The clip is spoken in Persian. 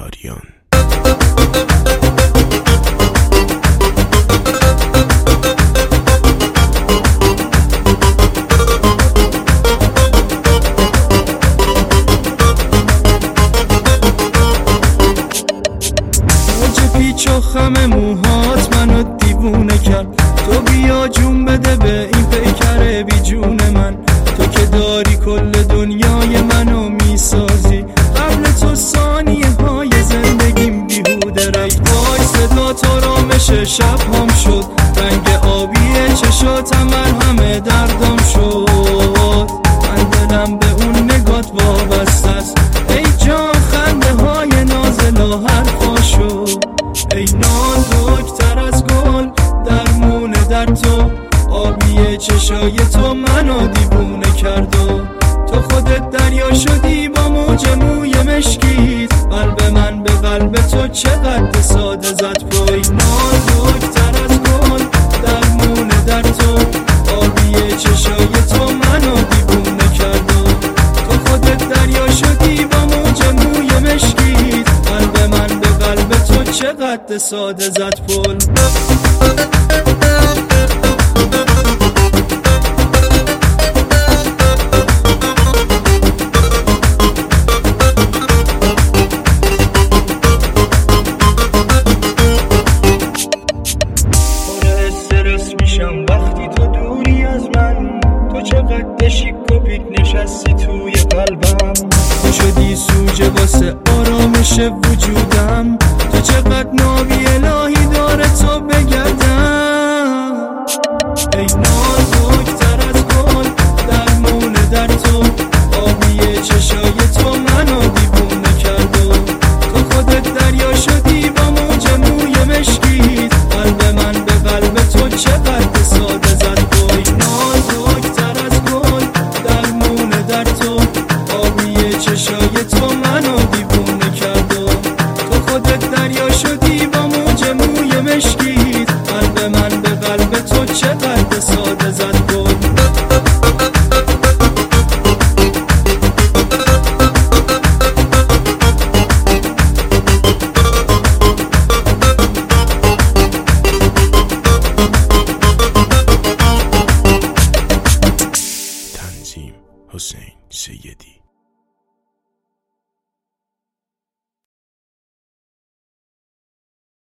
شهریاریان. پیچ و خم موهات منو دیوونه کرد. تو بیا جون بده به این پیکر بی جون من. تو که داری کل دنیای منو میسازی. قبل تو ثانیه های زندگیم بیهوده رفت. وای صدا تو را مشه شب هم شد. رنگ آبی چشاتم همه دردم شد. من دلم به اون نگات وابسته است. ای جان خنده های نازلا حرفا شد. ای نازکتر از گل درمونه در تو. آبی چشای تو منو دیوونه کرد و تو خودت دریا شدی با موج موی مشکیت. قلب من به قلب تو چقدر ساده زد پای. نازکتر از گل درمونه در تو. آبی چشای تو منو دیوونه کرد و تو خودت دریا شدی با موج موی مشکیت. قلب من به قلب تو چقدر ساده زد پل. وقتی تو دوری از من، تو چقدر شیک و پیک نشستی توی قلبم. تو شدی سوژه واسه آرامش وجودم. تو چقدر ناوی الهی داره تو بگردم.